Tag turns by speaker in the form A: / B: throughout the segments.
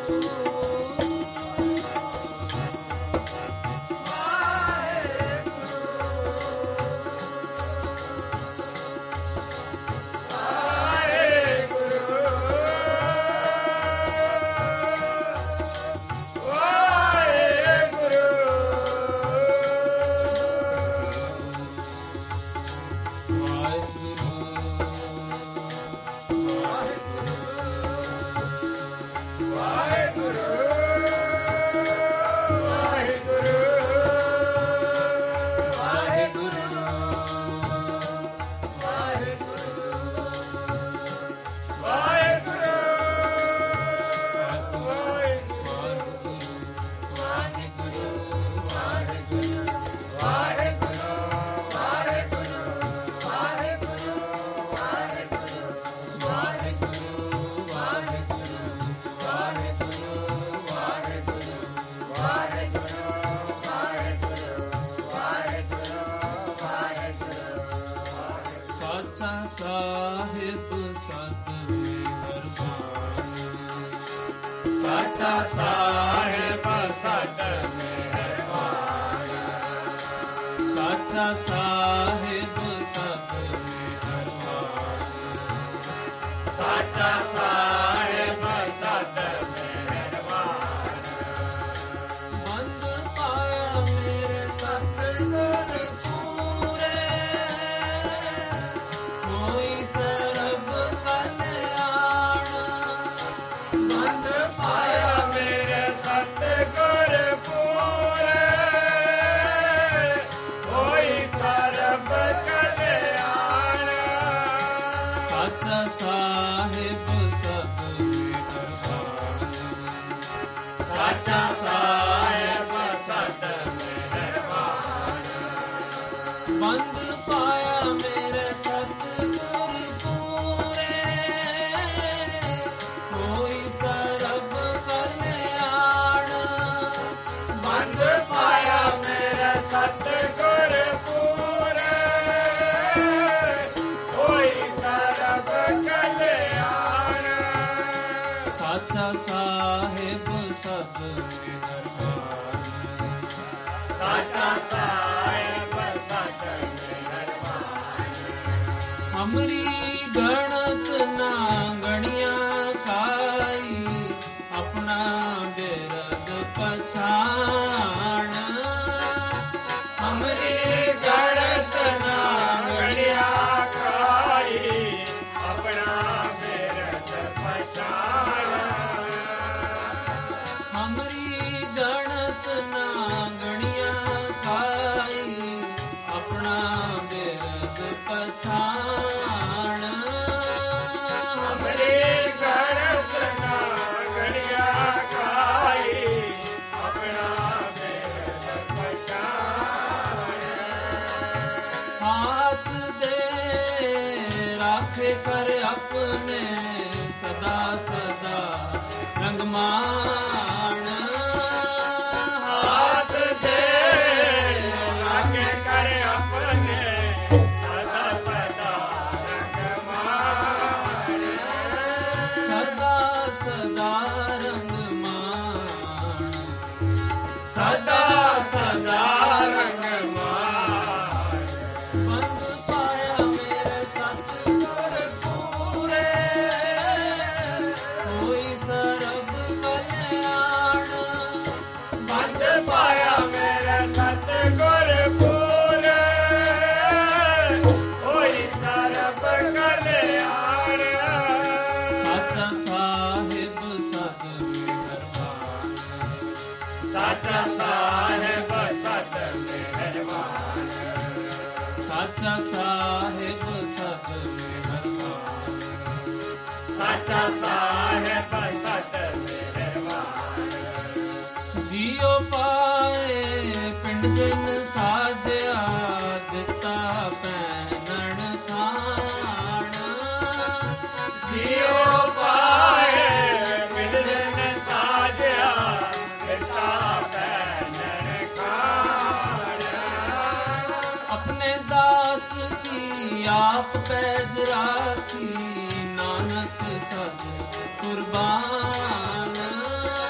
A: नानक सद कुर्बान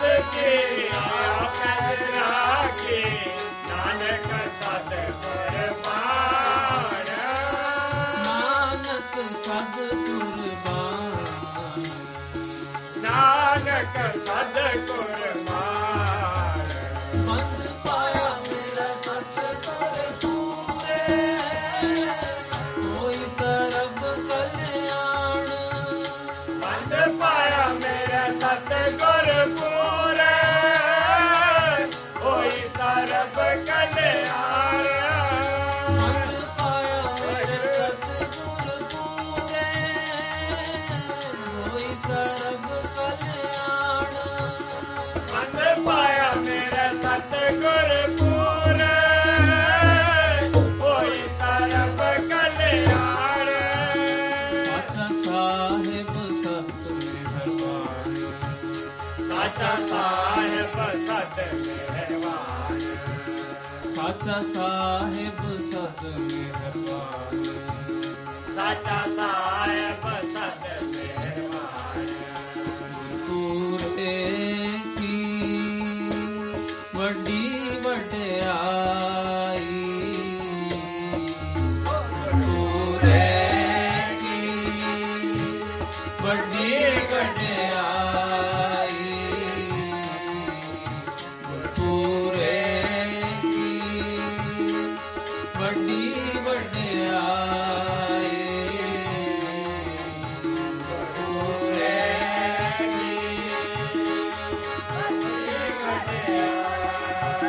A: की पैज राखी नानक सतगुर बाण
B: नानक सतगुर बाण
A: नानक सतगुर बाण
B: बंद पाया मेरा सतगुर पूरे कोई सरब कल्याण
A: बंद पाया मेरा सतगुर पूरे होई सरब कल्याण
B: बंद पाया मेरे सतगुर पूरे कोई सरब कल्याण
A: बंद पाया मेरा सतगुर पूरे होई सरब कल्याण
B: साचा साहिब सत मेहरबान
A: साचा साहिब सत मेहरबान
B: साचा साहिब सत मेहरबान
A: साचा साहिब सत मेहरबान
B: पूरे की वड्डी वड्याई पूरे की वड्डी वड्याई पूरे की वड्डी वड्याई पूरे की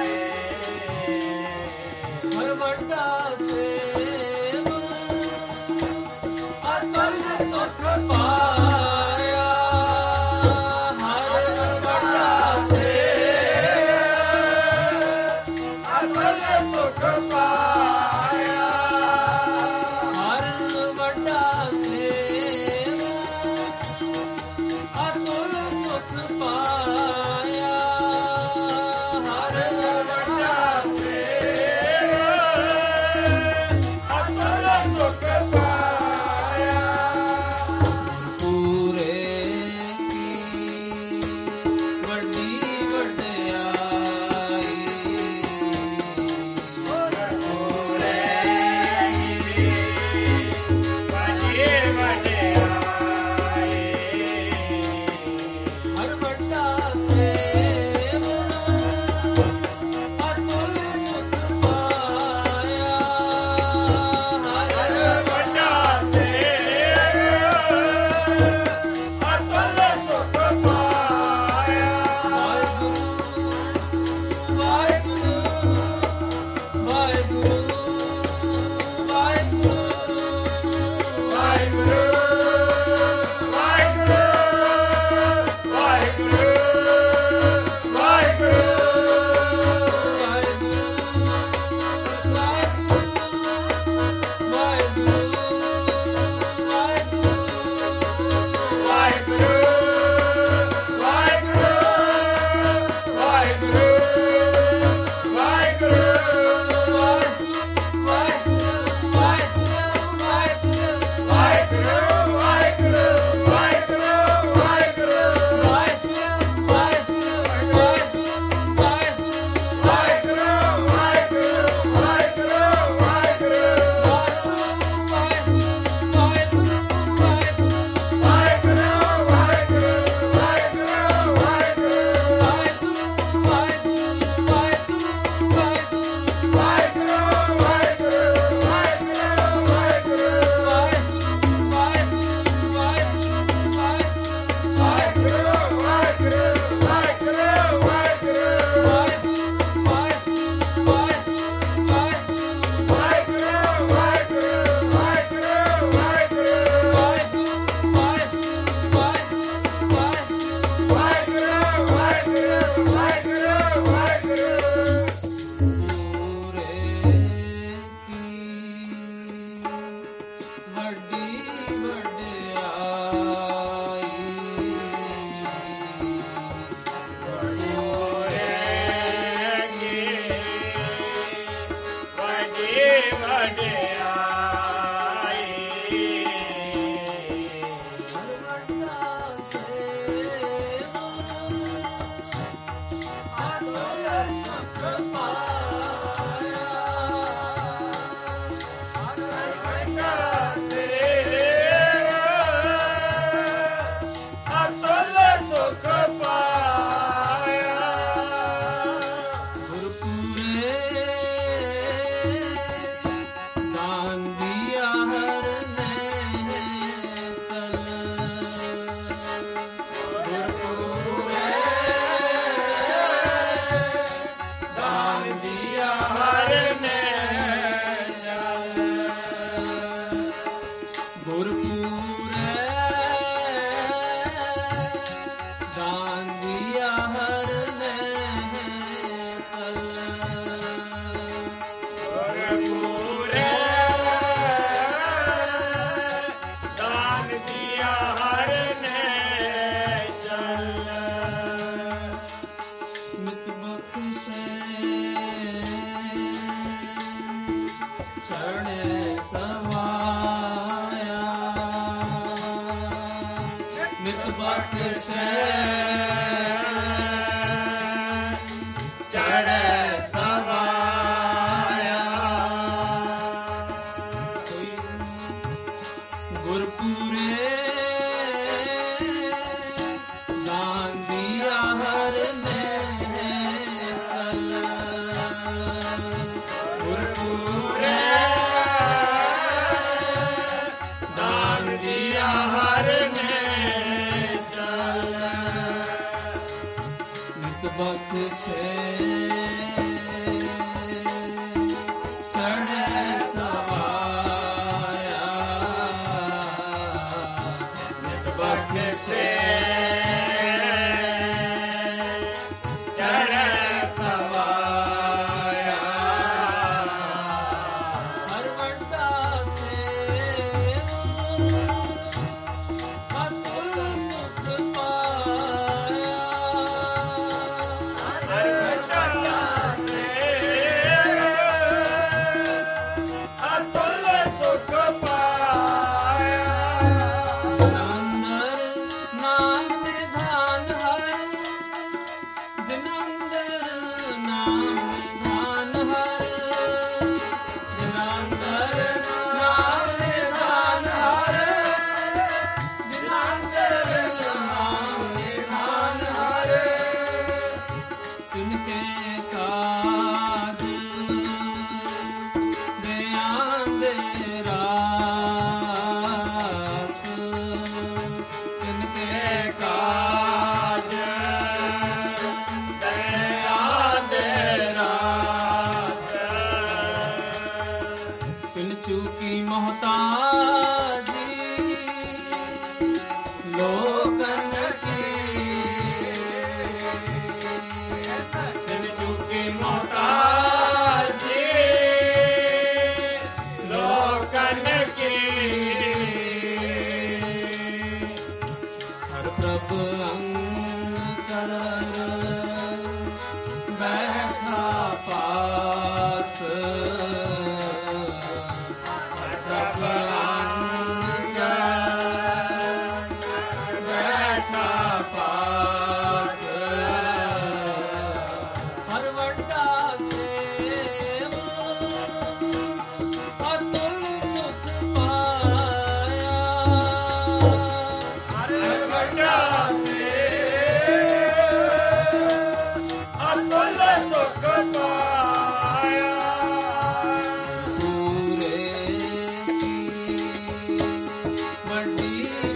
A: चढ़े सवाया
B: गुरपुरे दान दिया हर में चल गुरपुरे
A: दान दिया हर में चल
B: नित बख्शे चढ़े सवाया
A: बख्शे चढ़े सवाया
B: हर वड्डा से अतुल सुख पाया
A: हर घटा से अतुल सुख पाया
B: अंदर नाम निधान हर जिनंदर नाम निधान हर जिनंदर नाम निधान हर जिनंदर नाम निधान हर तिनके काज दयान दे रास तिनके
A: काज दया दे रात
B: तिन चूकी मोहताजी लोकन की
A: दिन चुकी मोहताजी लोकन की
B: हर प्रभु अंग कर बैठा पास
A: प्रभु अंग बैठा
B: पास हर वड्डा सेव अतुल सुख पाया
A: हर बड़ा से अतुल सुख पाया
B: पूरे की बड़ी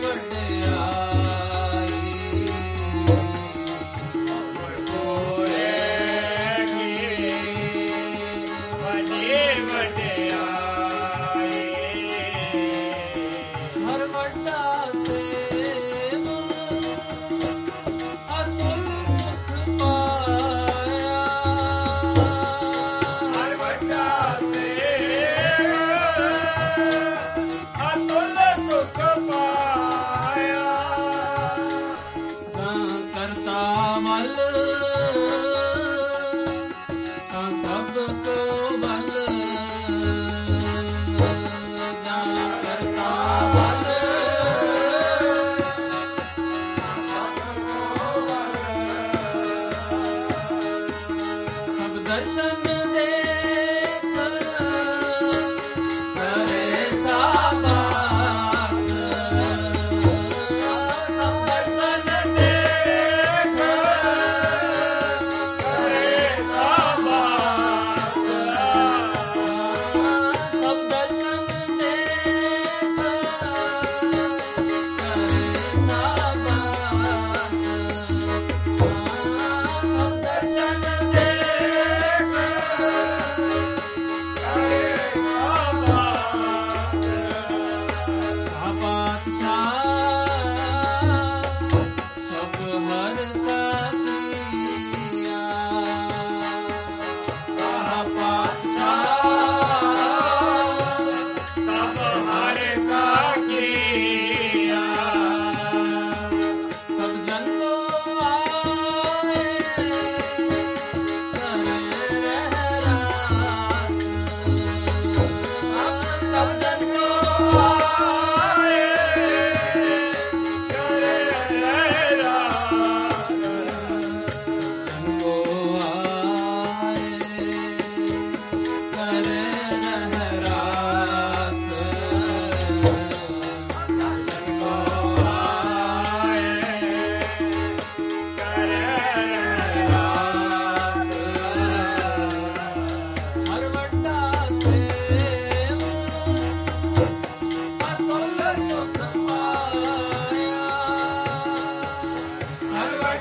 B: वड्याई
A: पूरे की बड़ी वड्याई
B: हर वड्डा सेव अतुल सुख पाया
A: हर बड़ा से अतुल सुख पाया
B: करता मल सबको बल करता मल सब दर्शन देख करे साबास सब दर्शन
A: देख करे साबास
B: सब दर्शन देख करे साबास सब दर्शन
A: देख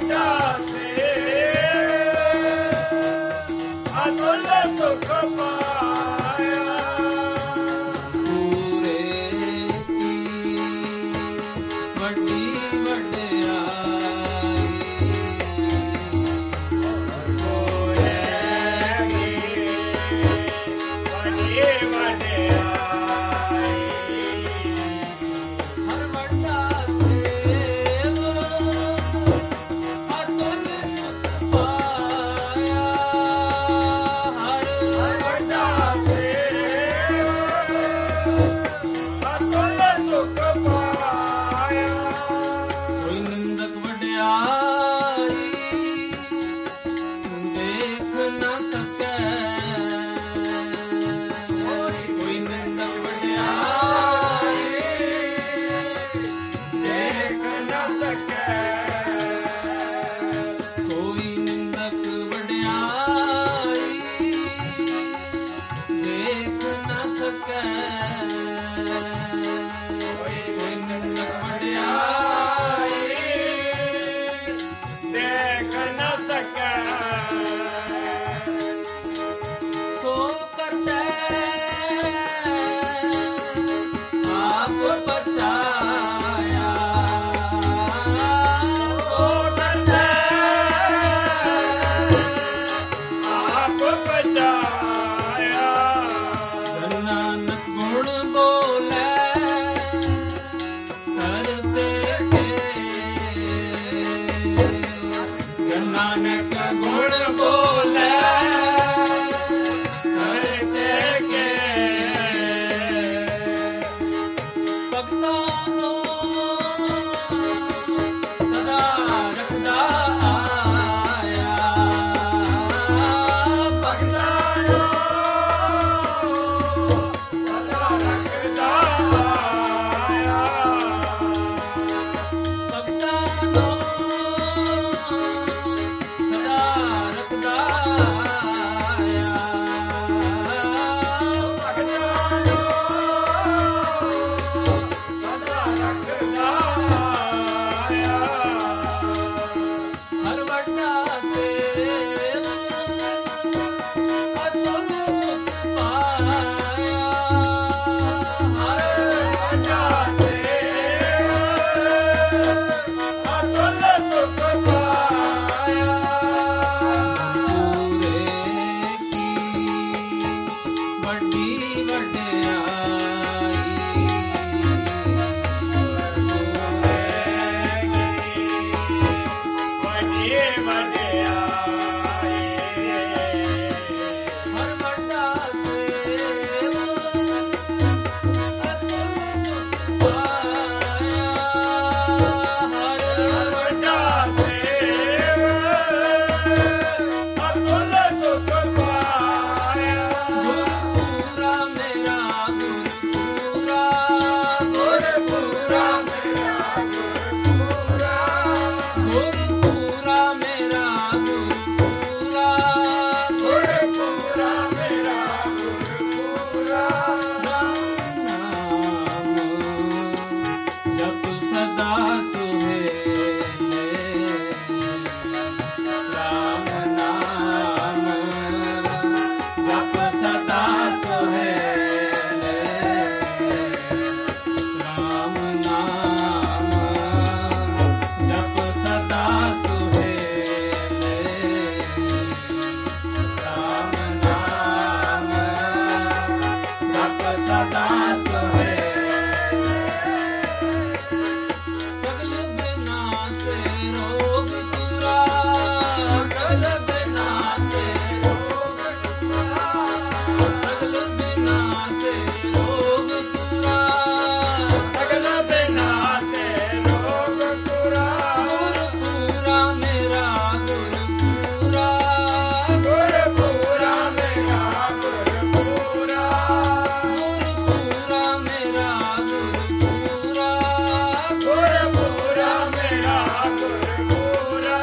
A: ਗੁਰਪੂਰਾ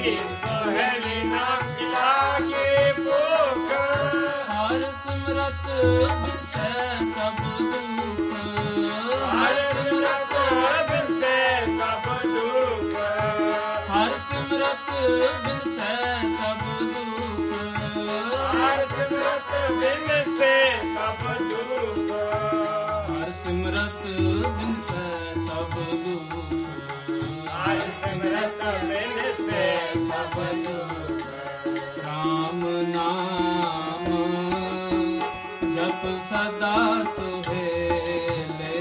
A: सोहेली ना खिलागे भूख
B: हर सिमरत बिसै सब दुख
A: हर सिमरत बिनसे सब दुख
B: हर सिमरत बिसै सब दुख
A: हर सिमरत बिनसे सब दुख
B: हर सिमरत बिसै सब दुख
A: हर सिमरत बिनसे सब दुख
B: राम नाम जप सदा सुहेले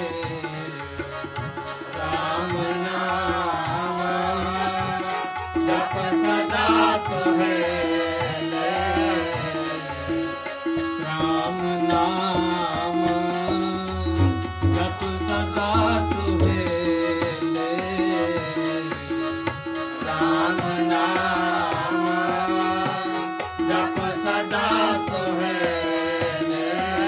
B: राम नाम जप सदा सुहेले राम नाम जप सदा सुहेले राम नाम जप सदा सुहेले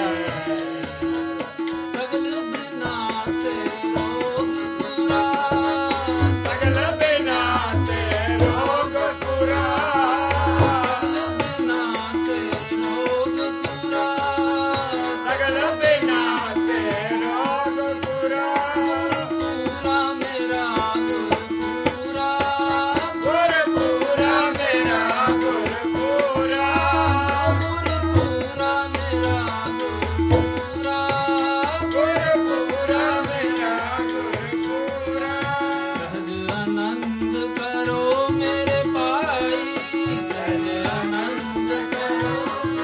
B: सगल विनाशे रोग पूरा
A: सगल बिना से रोग पूरा
B: सगल विनाशे रोग पूरा
A: सगल बिना से रोग पूरा
B: पूरा मेरा पूरा
A: गुर पूरा मेरा गुर पूरा
B: पूरा मेरा पूरा
A: गुर पूरा मेरा गुर पूरा
B: सहज आनंद करो मेरे भाई सहज आनंद करो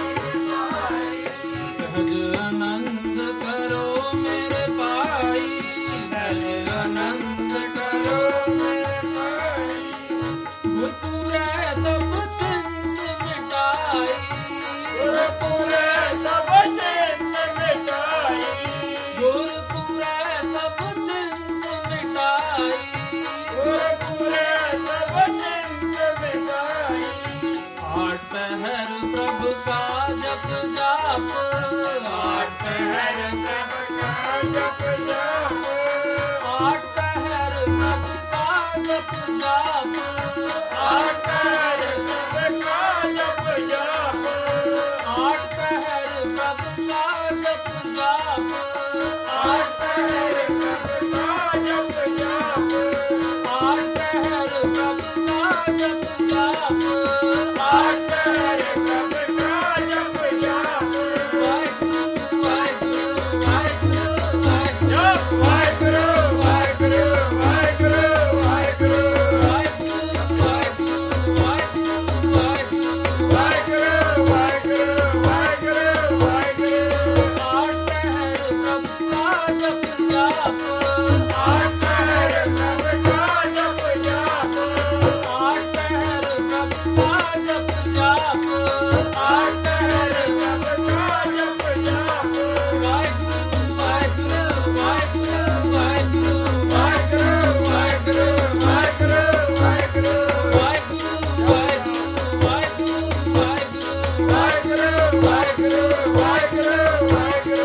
B: सहज आनंद करो मेरे भाई सहज आनंद करो मेरे भाई गुरपुरे तब चिंत मिटाई
A: गुर पूरे सब चिंत मिटाई
B: गुरपुरे सब चिंत मिटाई
A: गुर पूरे सब चिंत मिटाई
B: आठ पहर प्रभु का जप जाप आठ पहर
A: प्रभ का जप जाप
B: आठ पहर प्रभु का जप जाप
A: आठ पहर सब का जप जाप
B: आठ पहर प्रभु का जप जाप
A: आठ पहर प्रभ का जप जाप
B: आठ पहर प्रभु का जप जाप
A: आठ पहर प्रभ का जप जाप
B: वाहिगुरु वाहिगुरु वाहिगुरु
A: जप वाहिगुरु वाहिगुरु वाहिगुरु वाहिगुरु
B: वाहिगुरु वाहिगुरु वाहिगुरु
A: वाहिगुरु वाहिगुरु वाहिगुरु वाहिगुरु
B: आठ पहर प्रभु का जप जाप
A: आठ पहर प्रभ का जप जाप
B: आठ पहर प्रभु का जप जाप
A: आठ पहर प्रभ का जप जाप
B: वाहिगुरु वाहिगुरु वाहिगुरु वाहिगुरु
A: वाहिगुरु वाहिगुरु वाहिगुरु वाहिगुरु
B: वाहिगुरु वाहिगुरु वाहिगुरु
A: वाहिगुरु वाहिगुरु वाहिगुरु वाहिगुरु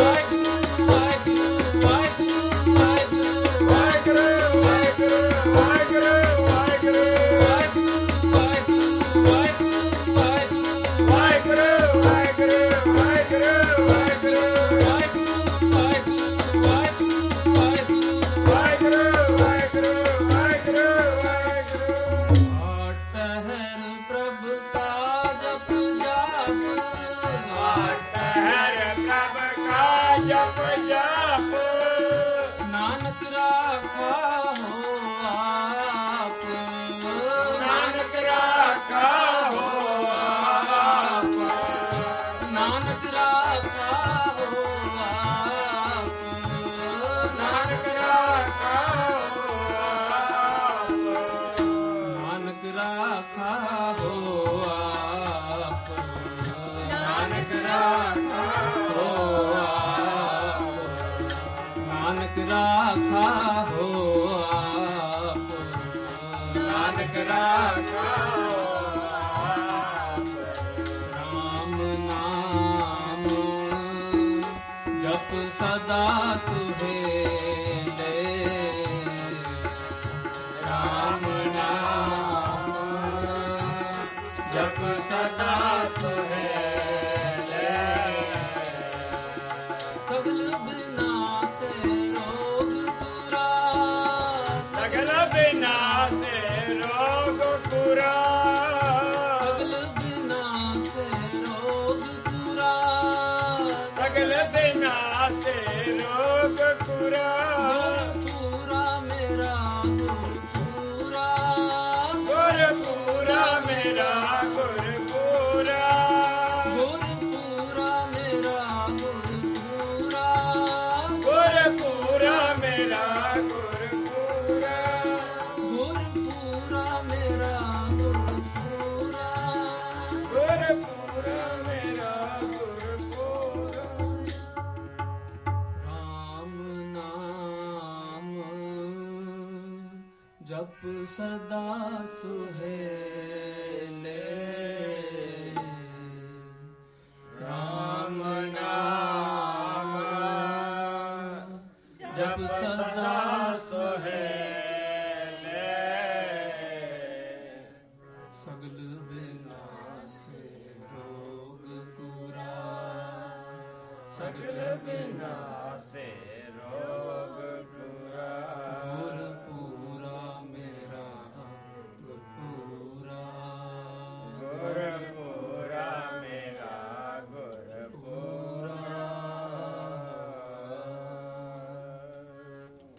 A: जप जप
B: नानक राखा हो आप
A: नानक राखा हो आप
B: नानक राखा हो आप
A: नानक राखा हो आप
B: नानक राखा हो आप
A: नानक राखा हो आप
B: नानक राखा हो आप
A: नानक राखा हो आप
B: राम नाम जप सदा सुहेले
A: राम नाम
B: ਜਪ ਸਦਾ ਸੁਹੇਲੇ
A: ਰਾਮ ਨਾਮ ਜਪ ਸਦਾ ਸੁਹੇਲੇ
B: ਸਗਲ ਬਿਨਾਸੇ ਰੋਗ ਗੁਰਾ
A: ਸਗਲ ਬਿਨਾਸੇ